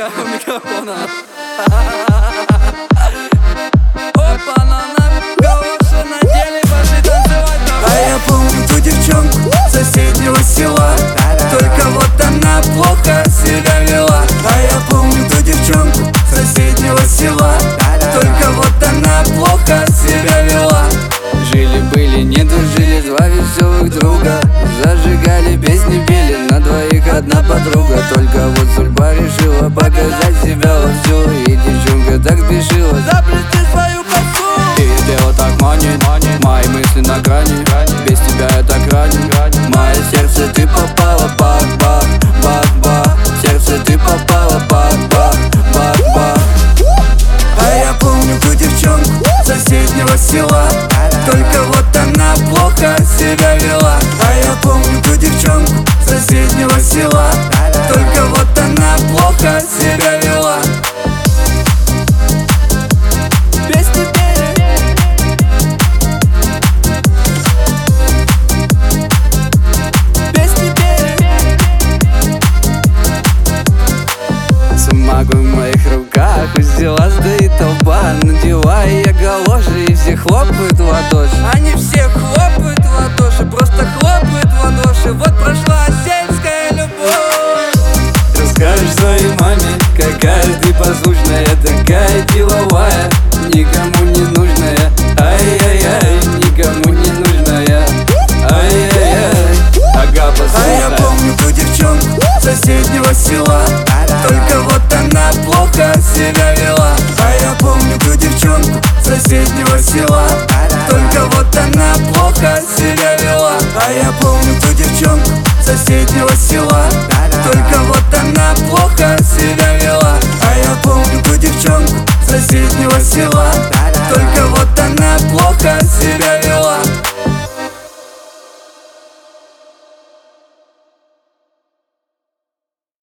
Рука у микрофона. Опа, на галоши надели, пошли танцевать. А я помню ту девчонку с соседнего села, только вот она плохо себя вела. А я помню ту девчонку с соседнего села, только вот она плохо себя вела. Жили-были, не дружили, два веселых друга, зажигали, песни пели, на двоих одна подруга. Только вот судьба решила показать себя вовсю, и девчонка так спешила заплести свою косу. Ты дело так манит, мои мысли на грани, без тебя я так ранен. В мое сердце ты попала, бах-бах, бах-бах. В сердце ты попала, бах-бах, бах-бах. А я помню ту девчонку с соседнего села, только вот она плохо себя вела. А я помню ту девчонку с соседнего села, только вот она плохо себя вела. Песни пели, песни пели. Сумагу в моих руках, у дела стоит толпа, надеваю я галоши, и все хлопают в ладоши. Они все хлопают в ладоши, просто хлопают в ладоши. Вот прошла сельская любовь. Расскажешь своей маме, какая ты послушная, такая деловая, никому не нужная. Ай-яй-яй, никому не нужная. Ай-яй-яй, ага, А я послушай. помню ту девчонку с соседнего села, только вот она плохо себя вела. А я помню ту девчонку с соседнего села, только вот она плохо себя вела. А я помню ту девчонку с соседнего села,